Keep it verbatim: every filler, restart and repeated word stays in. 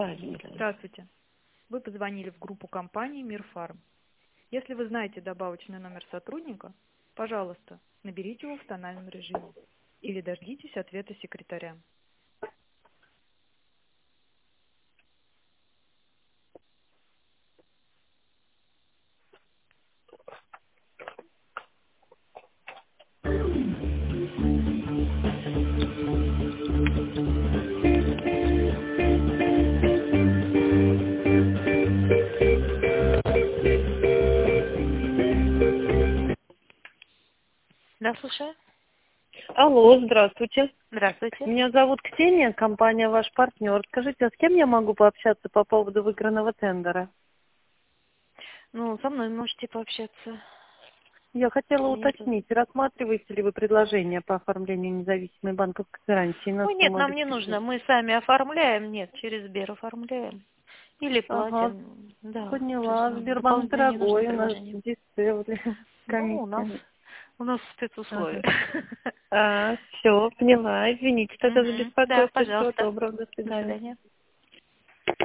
Здравствуйте. Вы позвонили в группу компании «Мирфарм». Если вы знаете добавочный номер сотрудника, пожалуйста, наберите его в тональном режиме или дождитесь ответа секретаря. Да, слушаю. Алло, здравствуйте. Здравствуйте. Меня зовут Ксения, компания «Ваш партнер». Скажите, а с кем я могу пообщаться по поводу выигранного тендера? Ну, со мной можете пообщаться. Я хотела Нет. уточнить, рассматриваете ли вы предложение по оформлению независимой банковской гарантии на Ну, нет, сумму нам не обеспечения? нужно. Мы сами оформляем. Нет, через Сбер оформляем. Или Ага, платим. Да, то есть поняла. нам Сбербанк дополнительно не нужно дорогой, у нас приложение. дешевле Ну, у нас, комиссия. у нас спецусловия. Ага. А, все, поняла. Извините тогда за Мгм. Да, беспокойство. Всего пожалуйста. доброго, до До свидания. свидания.